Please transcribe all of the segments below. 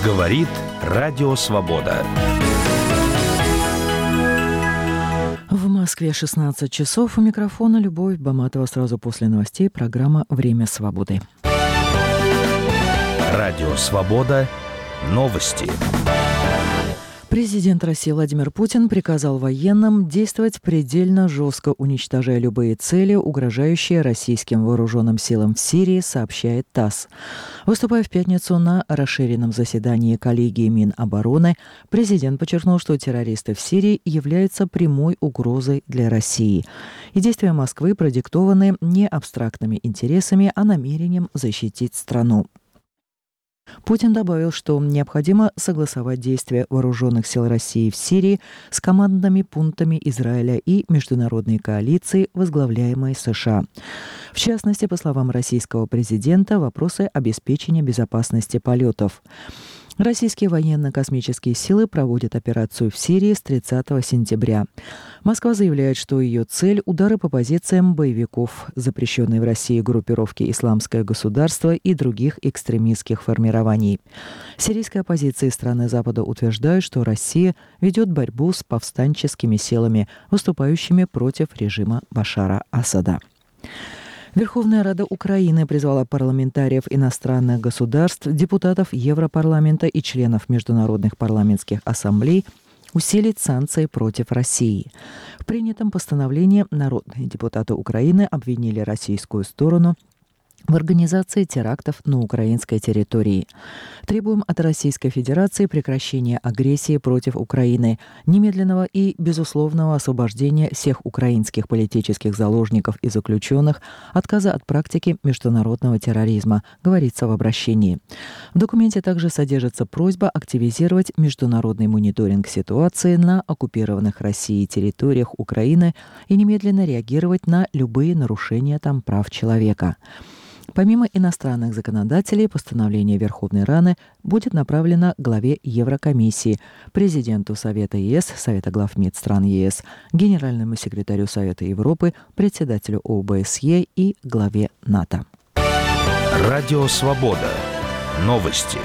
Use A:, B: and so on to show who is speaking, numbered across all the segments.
A: Говорит Радио Свобода.
B: В Москве 16 часов. У микрофона Любовь Баматова. Сразу после новостей программа «Время свободы».
A: Радио Свобода. Новости.
B: Президент России Владимир Путин приказал военным действовать предельно жестко, уничтожая любые цели, угрожающие российским вооруженным силам в Сирии, сообщает ТАСС. Выступая в пятницу на расширенном заседании коллегии Минобороны, президент подчеркнул, что террористы в Сирии являются прямой угрозой для России. И действия Москвы продиктованы не абстрактными интересами, а намерением защитить страну. Путин добавил, что необходимо согласовать действия вооруженных сил России в Сирии с командными пунктами Израиля и международной коалиции, возглавляемой США. В частности, по словам российского президента, вопросы обеспечения безопасности полетов. Российские военно-космические силы проводят операцию в Сирии с 30 сентября. Москва заявляет, что ее цель – удары по позициям боевиков, запрещенной в России группировки «Исламское государство» и других экстремистских формирований. Сирийская оппозиция и страны Запада утверждают, что Россия ведет борьбу с повстанческими силами, выступающими против режима Башара Асада. Верховная Рада Украины призвала парламентариев иностранных государств, депутатов Европарламента и членов международных парламентских ассамблей усилить санкции против России. В принятом постановлении народные депутаты Украины обвинили российскую сторону в организации терактов на украинской территории. Требуем от Российской Федерации прекращения агрессии против Украины, немедленного и безусловного освобождения всех украинских политических заложников и заключенных, отказа от практики международного терроризма, говорится в обращении. В документе также содержится просьба активизировать международный мониторинг ситуации на оккупированных Россией территориях Украины и немедленно реагировать на любые нарушения там прав человека. Помимо иностранных законодателей, постановление Верховной Рады будет направлено главе Еврокомиссии, президенту Совета ЕС, Совета глав МИД стран ЕС, генеральному секретарю Совета Европы, председателю ОБСЕ и главе НАТО.
A: Радио Свобода. Новости.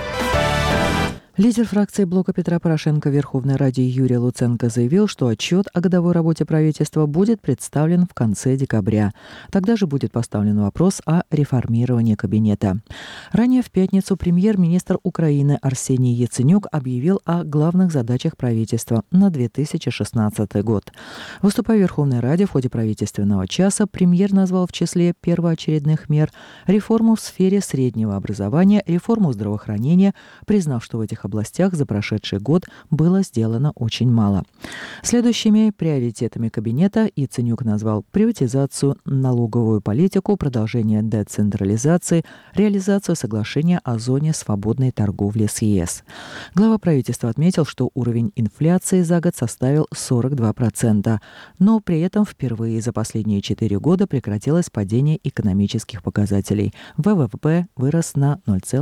B: Лидер фракции блока Петра Порошенко в Верховной Раде Юрий Луценко заявил, что отчет о годовой работе правительства будет представлен в конце декабря. Тогда же будет поставлен вопрос о реформировании кабинета. Ранее в пятницу премьер-министр Украины Арсений Яценюк объявил о главных задачах правительства на 2016 год. Выступая в Верховной Раде в ходе правительственного часа, премьер назвал в числе первоочередных мер реформу в сфере среднего образования, реформу здравоохранения, признав, что в этих областях за прошедший год было сделано очень мало. Следующими приоритетами кабинета Яценюк назвал приватизацию, налоговую политику, продолжение децентрализации, реализацию соглашения о зоне свободной торговли с ЕС. Глава правительства отметил, что уровень инфляции за год составил 42%, но при этом впервые за последние 4 года прекратилось падение экономических показателей. ВВП вырос на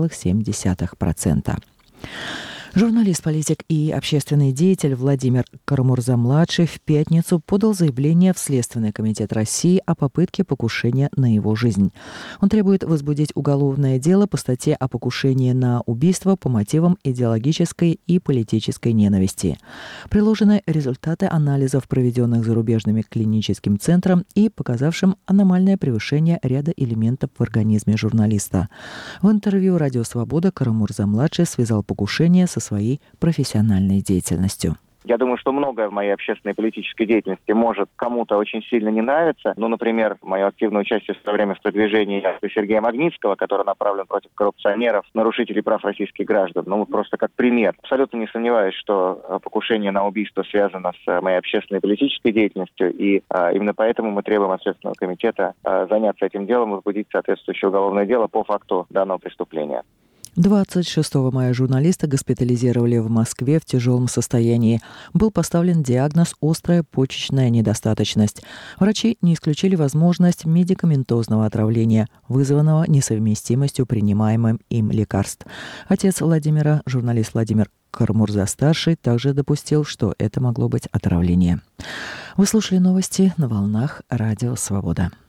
B: 0,7%. Журналист, политик и общественный деятель Владимир Карамурза-младший в пятницу подал заявление в Следственный комитет России о попытке покушения на его жизнь. Он требует возбудить уголовное дело по статье о покушении на убийство по мотивам идеологической и политической ненависти. Приложены результаты анализов, проведенных зарубежным клиническим центром и показавшим аномальное превышение ряда элементов в организме журналиста. В интервью «Радио Свобода» Карамурза-младший связал покушение со своей профессиональной деятельностью.
C: Я думаю, что многое в моей общественной и политической деятельности может кому-то очень сильно не нравиться. Ну, например, мое активное участие в свое время в продвижении Сергея Магнитского, который направлен против коррупционеров, нарушителей прав российских граждан. Ну, просто как пример. Абсолютно не сомневаюсь, что покушение на убийство связано с моей общественной и политической деятельностью. И именно поэтому мы требуем от Следственного комитета заняться этим делом и возбудить соответствующее уголовное дело по факту данного преступления.
B: 26 мая журналиста госпитализировали в Москве в тяжелом состоянии. Был поставлен диагноз «острая почечная недостаточность». Врачи не исключили возможность медикаментозного отравления, вызванного несовместимостью принимаемым им лекарств. Отец Владимира, журналист Владимир Карамурза-старший, также допустил, что это могло быть отравление. Вы слушали новости на волнах Радио Свобода.